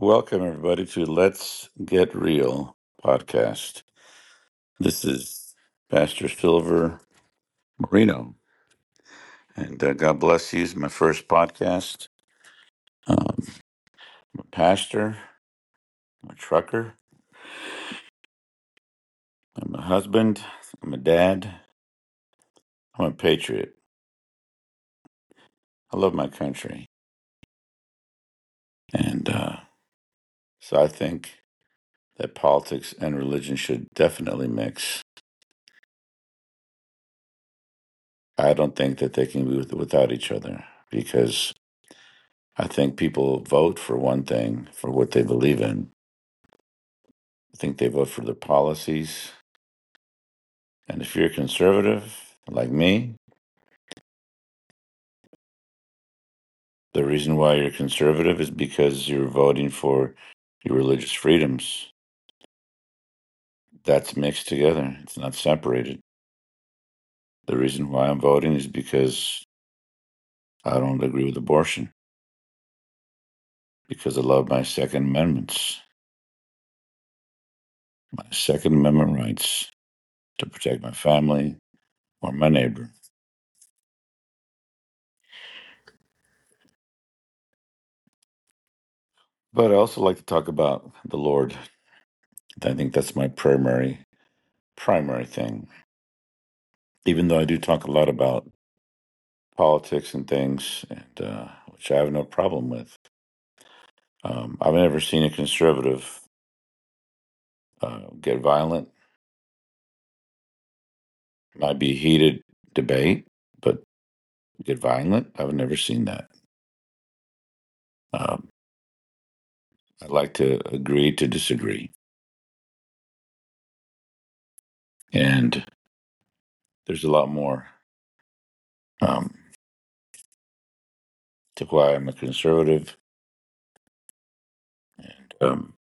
Welcome, everybody, to Let's Get Real podcast. This is Pastor Silver Marino, and God bless you. It's my first podcast. I'm a pastor, I'm a trucker, I'm a husband, I'm a dad, I'm a patriot. I love my country. And so I think that politics and religion should definitely mix. I don't think that they can be without each other because I think people vote for one thing, for what they believe in. I think they vote for their policies. And if you're a conservative like me, the reason why you're conservative is because you're voting for your religious freedoms. That's mixed together, it's not separated. The reason why I'm voting is because I don't agree with abortion, because I love my Second Amendments, my Second Amendment rights to protect my family or my neighbor. But I also like to talk about the Lord. I think that's my primary thing. Even though I do talk a lot about politics and things, and which I have no problem with. I've never seen a conservative get violent. Might be a heated debate, but get violent. I've never seen that. Um, I like to agree to disagree, and there's a lot more um, to why I'm a conservative, and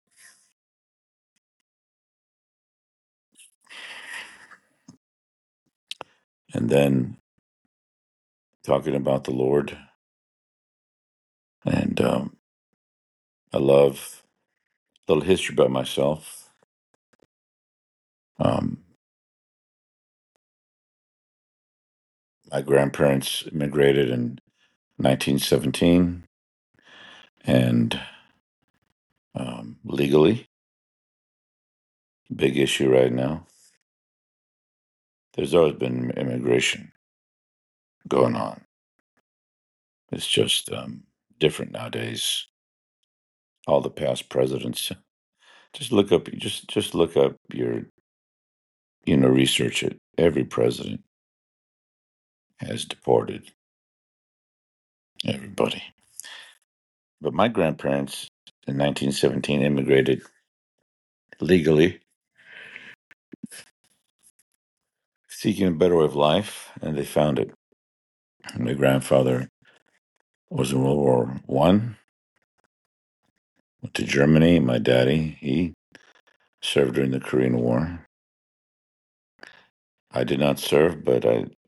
and then talking about the Lord, and I love a little history about myself. Um, my grandparents immigrated in 1917, and legally, big issue right now. There's always been immigration going on. It's just different nowadays. All the past presidents, just look up your research it. Every president has deported everybody. But my grandparents in 1917 immigrated legally, seeking a better way of life, and they found it. My grandfather was in World War I, went to Germany. My daddy, he served during the Korean War. I did not serve, but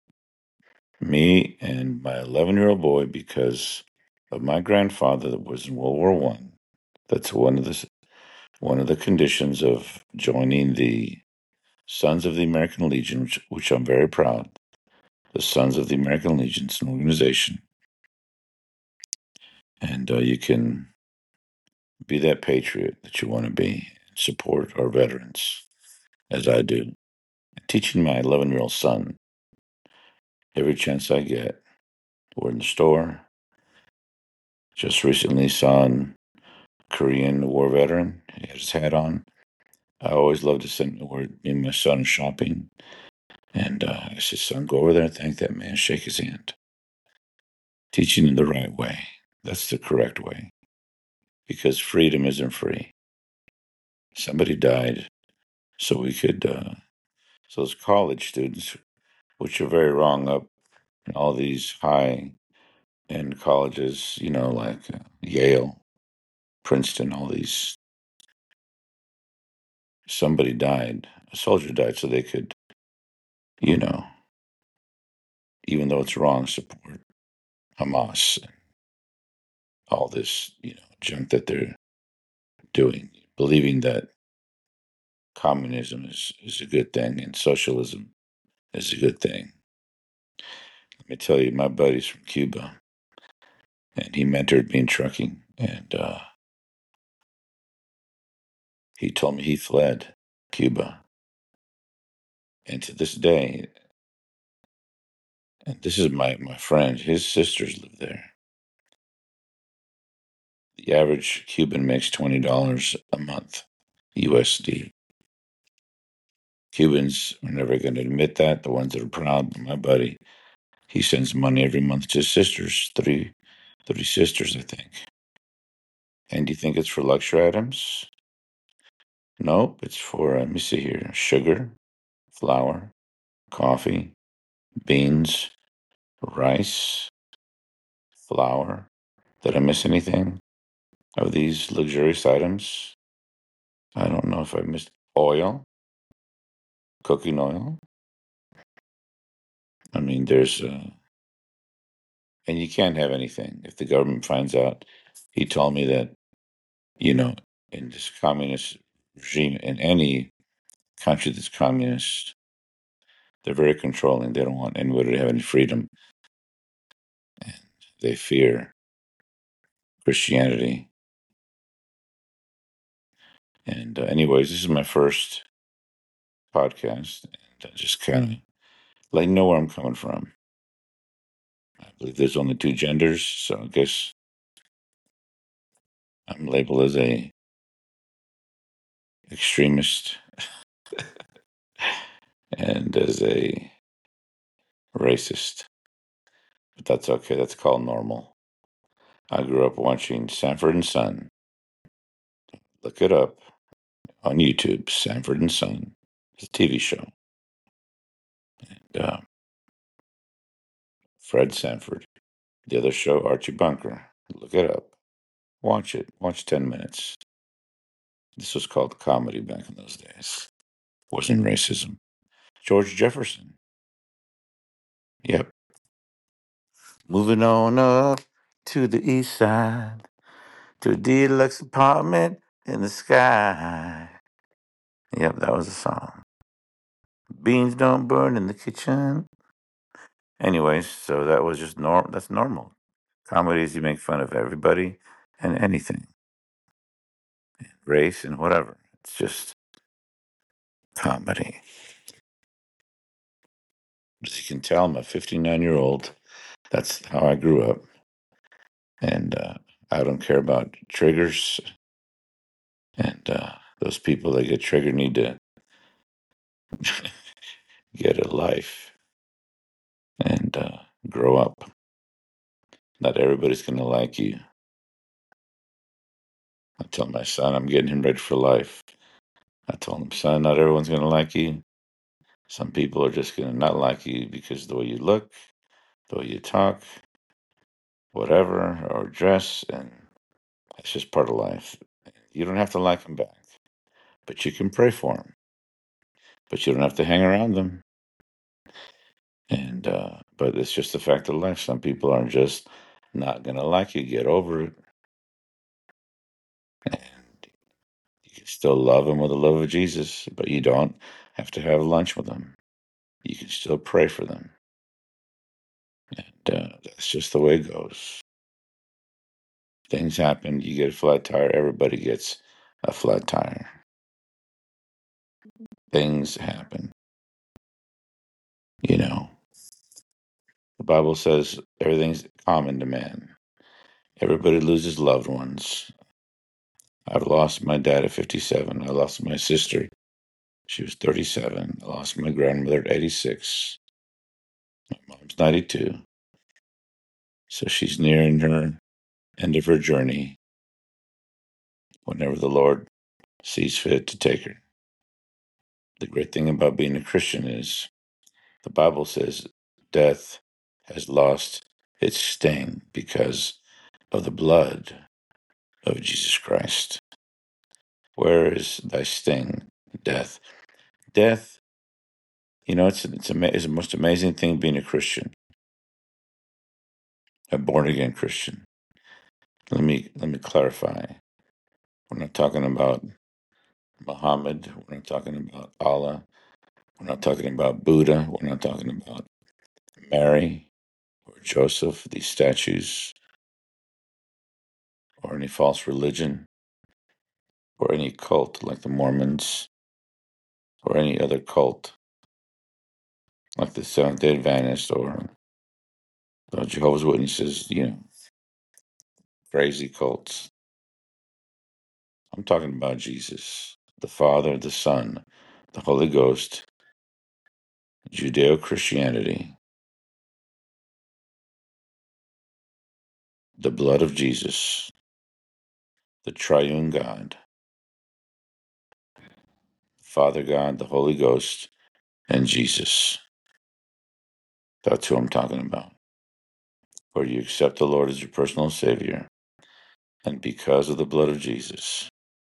me and my 11-year-old boy, because of my grandfather that was in World War I. That's one of the conditions of joining the Sons of the American Legion, which I'm very proud. The Sons of the American Legion is an organization, and you can be that patriot that you want to be, and support our veterans, as I do. Teaching my 11-year-old son every chance I get. We're in the store. Just recently saw a Korean War veteran. He had his hat on. I always love to send where me and my son shopping. And I said, son, go over there and thank that man. Shake his hand. Teaching in the right way. That's the correct way. Because freedom isn't free. Somebody died so we could, so those college students, which are very wrong up in all these high end colleges, like Yale, Princeton, all these, somebody died, a soldier died so they could, you know, even though it's wrong, support Hamas and all this, junk that they're doing, believing that communism is a good thing and socialism is a good thing. Let me tell you, my buddy's from Cuba, and he mentored me in trucking, and he told me he fled Cuba. And to this day, and this is my friend, his sisters live there. The average Cuban makes $20 a month, USD. Cubans are never going to admit that. The ones that are proud, my buddy, he sends money every month to his sisters, three sisters, I think. And do you think it's for luxury items? Nope, it's for, let me see here, sugar, flour, coffee, beans, rice, flour. Did I miss anything of these luxurious items? I don't know if I missed oil, cooking oil. I mean, and you can't have anything if the government finds out. He told me that, you know, in this communist regime, in any country that's communist, they're very controlling. They don't want anybody to have any freedom. And they fear Christianity. And, anyways, this is my first podcast. And I just kind of let you know where I'm coming from. I believe there's only two genders, so I guess I'm labeled as a extremist and as a racist. But that's okay. That's called normal. I grew up watching Sanford and Son. Look it up on YouTube. Sanford and Son. It's a TV show. And, Fred Sanford. The other show, Archie Bunker. Look it up. Watch it. Watch 10 minutes. This was called comedy back in those days. Wasn't racism. George Jefferson. Yep. Moving on up to the east side, to a deluxe apartment in the sky. Yep, that was a song. Beans don't burn in the kitchen. Anyways, so that was just that's normal. Comedies, you make fun of everybody and anything, race and whatever. It's just comedy. As you can tell, I'm a 59-year-old. That's how I grew up. And I don't care about triggers. And those people that get triggered need to get a life and grow up. Not everybody's going to like you. I tell my son I'm getting him ready for life. I told him, son, not everyone's going to like you. Some people are just going to not like you because of the way you look, the way you talk, whatever, or dress, and it's just part of life. You don't have to like them back, but you can pray for them. But you don't have to hang around them. And but it's just a fact of life. Some people are just not going to like you. Get over it. And you can still love them with the love of Jesus, but you don't have to have lunch with them. You can still pray for them. And that's just the way it goes. Things happen. You get a flat tire. Everybody gets a flat tire. Things happen. You know, the Bible says everything's common to man. Everybody loses loved ones. I've lost my dad at 57. I lost my sister. She was 37. I lost my grandmother at 86. My mom's 92. So she's nearing her end of her journey whenever the Lord sees fit to take her. The great thing about being a Christian is the Bible says death has lost its sting because of the blood of Jesus Christ. Where is thy sting, death? Death, it's the most amazing thing being a Christian, a born again Christian. Let me clarify. We're not talking about Muhammad. We're not talking about Allah. We're not talking about Buddha. We're not talking about Mary or Joseph, these statues, or any false religion, or any cult like the Mormons, or any other cult like the Seventh day Adventists, or the Jehovah's Witnesses, crazy cults. I'm talking about Jesus, the Father, the Son, the Holy Ghost, Judeo Christianity, the blood of Jesus, the triune God, Father God, the Holy Ghost, and Jesus. That's who I'm talking about. Or you accept the Lord as your personal Savior, and because of the blood of Jesus.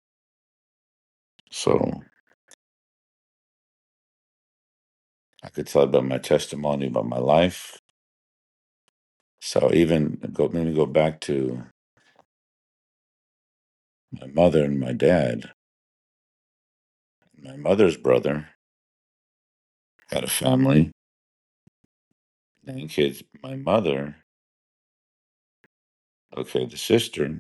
So I could tell about my testimony, about my life. So let me go back to my mother and my dad. My mother's brother had a family, 9 kids. My mother, okay, the sister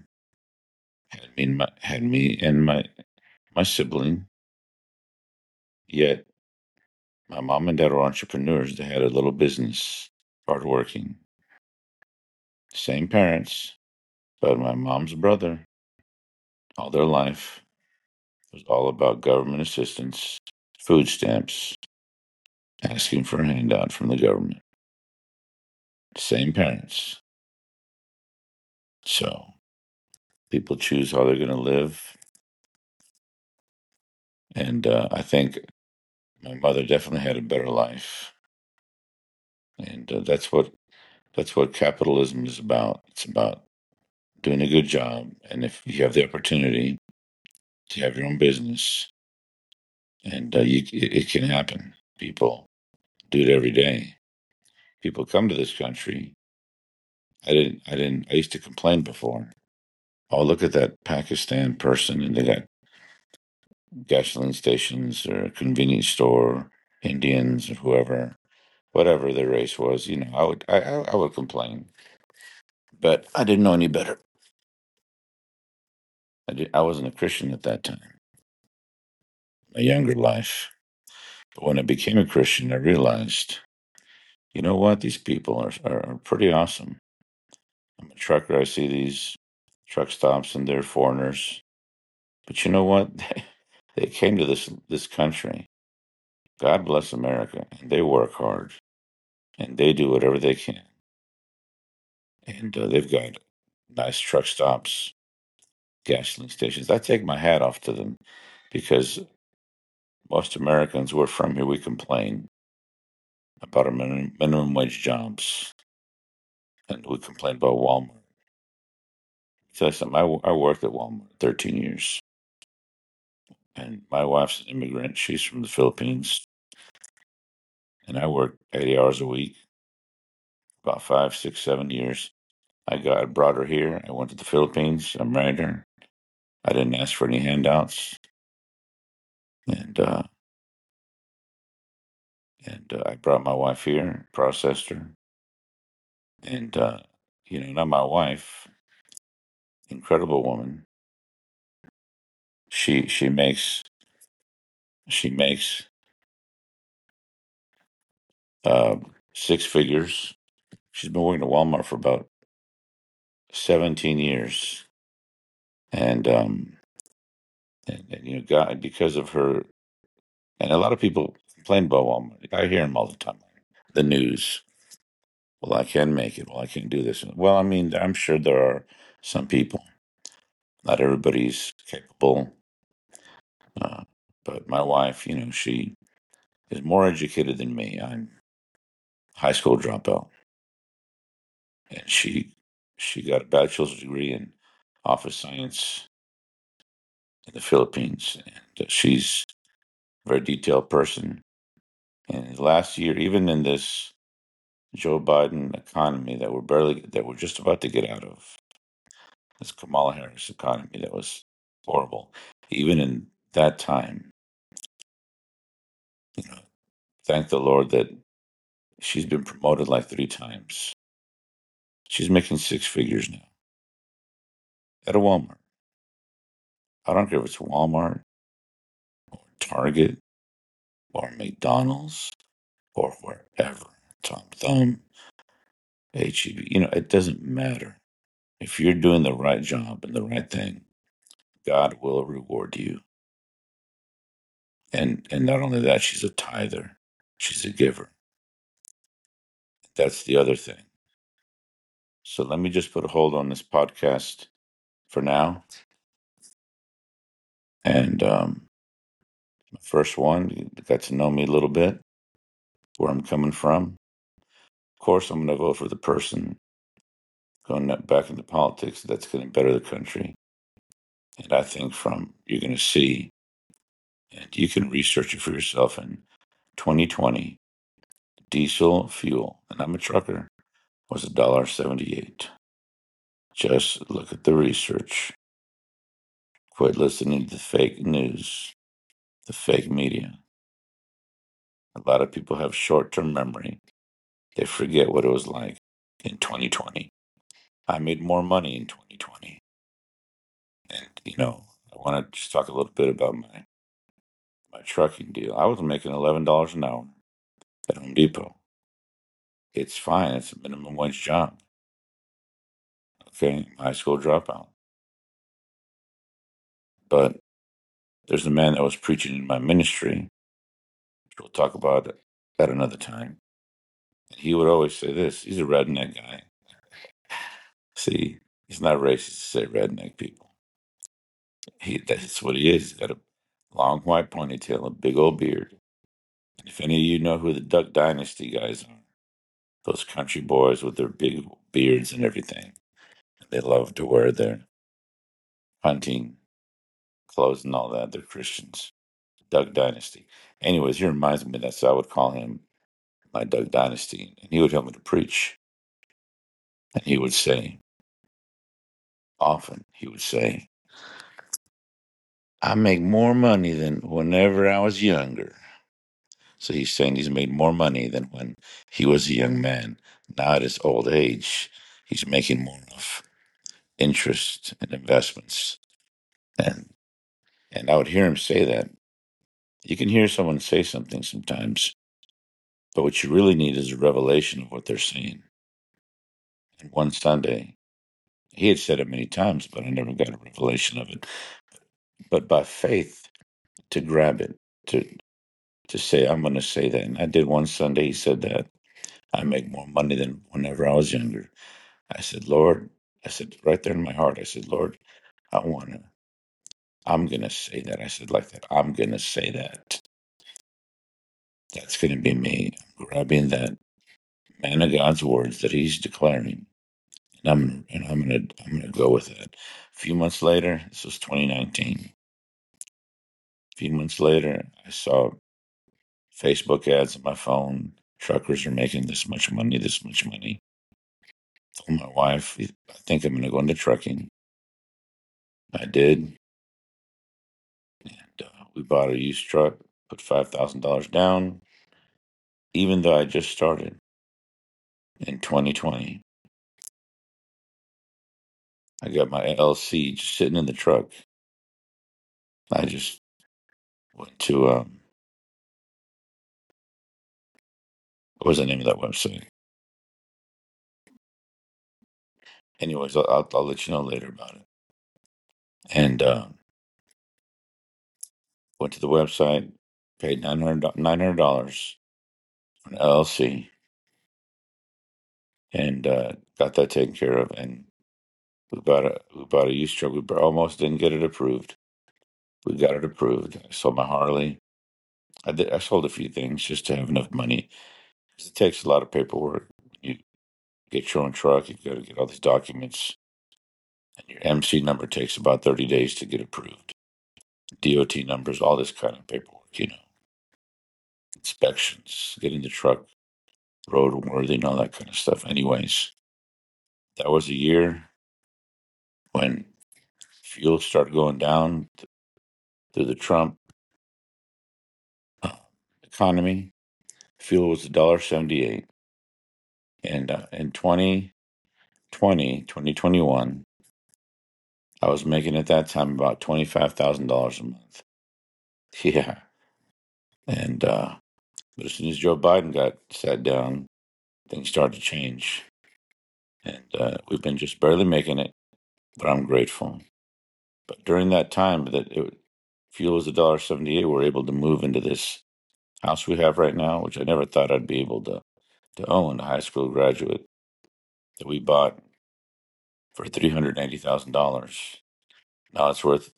had me and my sibling. Yet my mom and dad were entrepreneurs. They had a little business, hardworking. Same parents, but my mom's brother, all their life, was all about government assistance, food stamps, asking for a handout from the government. Same parents. So people choose how they're going to live. And I think my mother definitely had a better life. And that's what capitalism is about. It's about doing a good job. And if you have the opportunity to have your own business, and it can happen. People do it every day. People come to this country. I used to complain before. Oh, look at that Pakistan person, and they got gasoline stations or a convenience store, Indians or whoever, whatever their race was. I would complain, but I didn't know any better. I wasn't a Christian at that time, my younger life. But when I became a Christian, I realized, you know what, these people are pretty awesome. I'm a trucker. I see these truck stops, and they're foreigners. But you know what? They came to this country. God bless America, and they work hard, and they do whatever they can. And they've got nice truck stops, gasoline stations. I take my hat off to them because most Americans, we're from here, we complain about our minimum wage jobs, and we complain about Walmart. Tell you something, I worked at Walmart 13 years, and my wife's an immigrant. She's from the Philippines, and I worked 80 hours a week, about 5, 6, 7 years. I brought her here. I went to the Philippines. I married her. I didn't ask for any handouts, and I brought my wife here, processed her, and now my wife, incredible woman. She makes uh, 6 figures. She's been working at Walmart for about 17 years, and God, because of her, and a lot of people complain about Walmart. I hear them all the time. The news. Well, I can make it. Well, I can't do this. Well, I mean, I'm sure there are some people. Not everybody's capable. Uh, but my wife, she is more educated than me. I'm a high school dropout, and she got a bachelor's degree in office science in the Philippines, and she's a very detailed person. And last year, even in this Joe Biden economy that we're just about to get out of, this Kamala Harris economy that was horrible. Even in that time, you know, thank the Lord that she's been promoted like 3 times. She's making 6 figures now at a Walmart. I don't care if it's Walmart or Target or McDonald's or wherever. Tom Thumb, HEB, it doesn't matter. If you're doing the right job and the right thing, God will reward you. And not only that, she's a tither. She's a giver. That's the other thing. So let me just put a hold on this podcast for now. And the first one, you got to know me a little bit, where I'm coming from. Of course, I'm going to vote for the person going back into politics that's going to better the country. And I think you're going to see, and you can research it for yourself in 2020, diesel fuel, and I'm a trucker, was $1.78. Just look at the research. Quit listening to the fake news, the fake media. A lot of people have short-term memory. They forget what it was like in 2020. I made more money in 2020. And, I want to just talk a little bit about my trucking deal. I was making $11 an hour at Home Depot. It's fine. It's a minimum wage job. Okay, high school dropout. But there's a man that was preaching in my ministry, which we'll talk about at another time. And he would always say this. He's a redneck guy. See, he's not racist to say redneck people. That's what he is. He's got a long white ponytail, a big old beard. And if any of you know who the Duck Dynasty guys are, those country boys with their big beards and everything, they love to wear their hunting clothes and all that. They're Christians. Duck Dynasty. Anyways, he reminds me of that, so I would call him my Duck Dynasty, and he would help me to preach. And he would say, often, I make more money than whenever I was younger. So he's saying he's made more money than when he was a young man. Now at his old age, he's making more of interest and investments. And and I would hear him say that. You can hear someone say something sometimes, but what you really need is a revelation of what they're saying. And one Sunday, he had said it many times, but I never got a revelation of it. But by faith, to grab it, to say, I'm going to say that. And I did one Sunday, he said that. I make more money than whenever I was younger. I said, Lord, I said, right there in my heart, I said, Lord, I'm going to say that. I said, like that, I'm going to say that. That's going to be me. I'm grabbing that man of God's words that he's declaring. I'm gonna go with it. A few months later, this was 2019. A few months later, I saw Facebook ads on my phone. Truckers are making this much money, this much money. Told my wife, I think I'm gonna go into trucking. I did, and we bought a used truck, put $5,000 down. Even though I just started in 2020, I got my LLC just sitting in the truck. I just went to what was the name of that website? Anyways, I'll let you know later about it. And went to the website, paid $900 for an LLC, and got that taken care of. And we bought a used truck. Almost didn't get it approved. We got it approved. I sold my Harley. I sold a few things just to have enough money. 'Cause it takes a lot of paperwork. You get your own truck. You got to get all these documents, and your MC number takes about 30 days to get approved. DOT numbers, all this kind of paperwork. Inspections, getting the truck roadworthy and all that kind of stuff. Anyways, that was a year when, fuel started going down through the Trump economy. Fuel was $1.78. And in 2021, I was making at that time about $25,000 a month. Yeah. And but as soon as Joe Biden got sat down, things started to change. And we've been just barely making it, but I'm grateful. But during that time fuel was $1.78, we were able to move into this house we have right now, which I never thought I'd be able to own, a high school graduate that we bought for $380,000. Now it's worth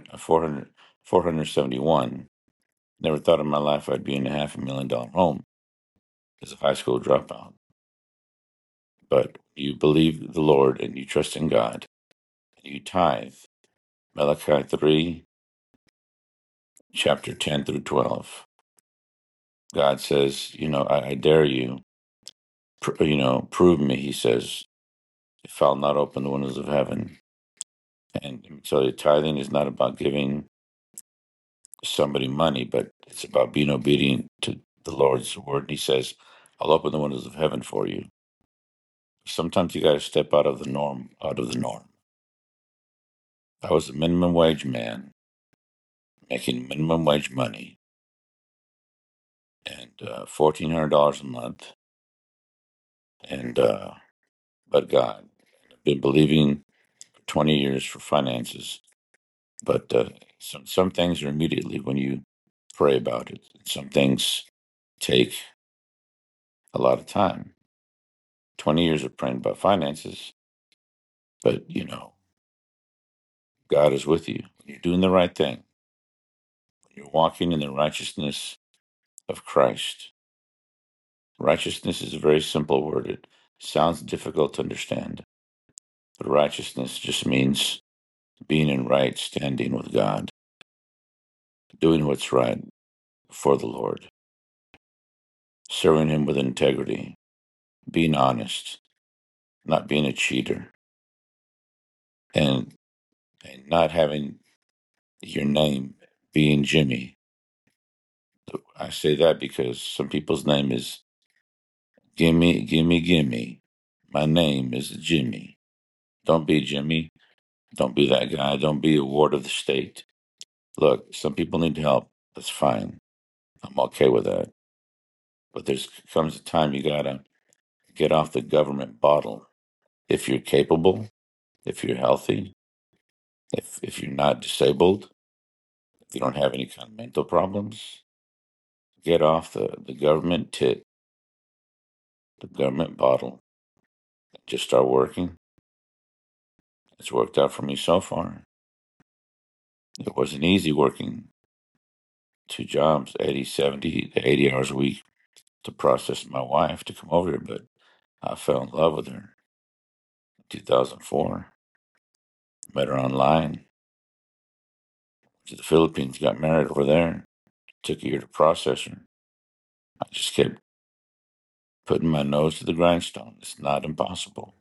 471. Never thought in my life I'd be in a $500,000 home as a high school dropout. But you believe the Lord and you trust in God and you tithe. Malachi 3, chapter 10 through 12. God says, I dare you, prove me, he says, if I'll not open the windows of heaven. And so tithing is not about giving somebody money, but it's about being obedient to the Lord's word. And he says, I'll open the windows of heaven for you. Sometimes you got to step out of the norm, I was a minimum wage man making minimum wage money and $1,400 a month. And, but God, I've been believing for 20 years for finances. But some things are immediately when you pray about it. Some things take a lot of time. 20 years of praying about finances, but God is with you. When you're doing the right thing, when you're walking in the righteousness of Christ. Righteousness is a very simple word. It sounds difficult to understand, but righteousness just means being in right standing with God, doing what's right for the Lord, serving Him with integrity, being honest, not being a cheater, and not having your name being Jimmy. I say that because some people's name is Gimme, Gimme, Gimme. My name is Jimmy. Don't be Jimmy. Don't be that guy. Don't be a ward of the state. Look, some people need help. That's fine. I'm okay with that. But there's comes a time you gotta get off the government bottle. If you're capable, if you're healthy, if you're not disabled, if you don't have any kind of mental problems, get off the government the government bottle. Just start working. It's worked out for me so far. It wasn't easy working two jobs, 80, 70 to 80 hours a week to process my wife to come over here, but I fell in love with her in 2004. Met her online. To the Philippines, got married over there. Took a year to process her. I just kept putting my nose to the grindstone. It's not impossible.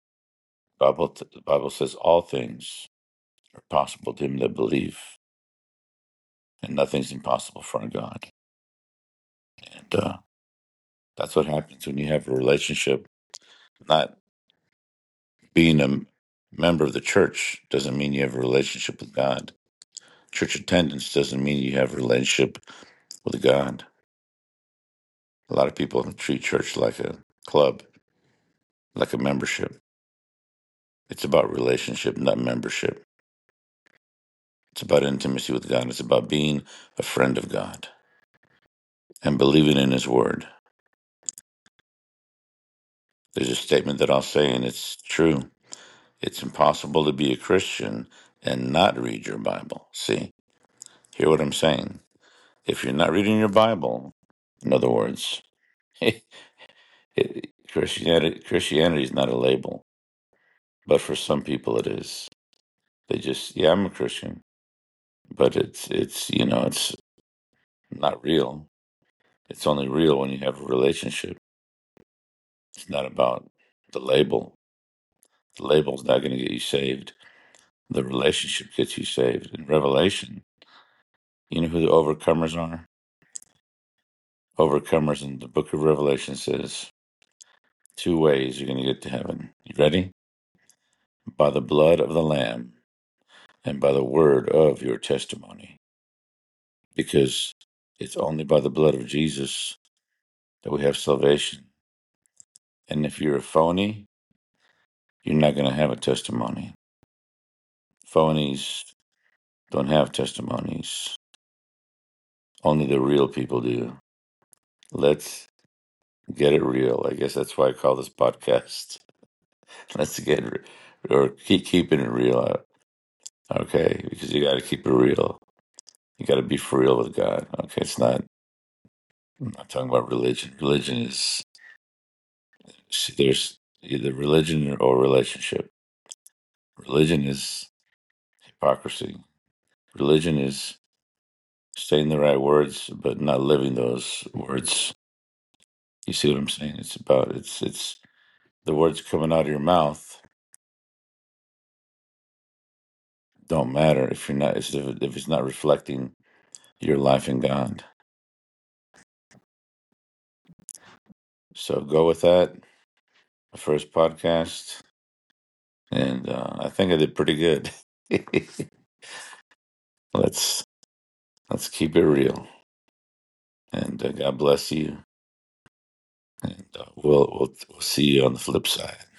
The Bible says all things are possible to him that believe, and nothing's impossible for our God. And that's what happens when you have a relationship. Not being a member of the church doesn't mean you have a relationship with God. Church attendance doesn't mean you have a relationship with God. A lot of people treat church like a club, like a membership. It's about relationship, not membership. It's about intimacy with God. It's about being a friend of God and believing in His Word. There's a statement that I'll say, and it's true. It's impossible to be a Christian and not read your Bible. See, hear what I'm saying? If you're not reading your Bible, in other words, Christianity is not a label, but for some people it is. They just, yeah, I'm a Christian, but it's not real. It's only real when you have a relationship. It's not about the label. The label's not going to get you saved. The relationship gets you saved. In Revelation, you know who the overcomers are? Overcomers in the book of Revelation says two ways you're going to get to heaven. You ready? By the blood of the Lamb and by the word of your testimony. Because it's only by the blood of Jesus that we have salvation. And if you're a phony, you're not going to have a testimony. Phonies don't have testimonies. Only the real people do. Let's get it real. I guess that's why I call this podcast. Let's get it, or keep keeping it real. Okay, because you got to keep it real. You got to be for real with God. Okay, it's not. I'm not talking about religion. Religion is there's either religion or relationship. Religion is hypocrisy. Religion is saying the right words but not living those words. You see what I'm saying? It's the words coming out of your mouth don't matter if you're not if it's not reflecting your life in God. So go with that. The first podcast, and I think I did pretty good. let's let's keep it real, and God bless you, and we'll see you on the flip side.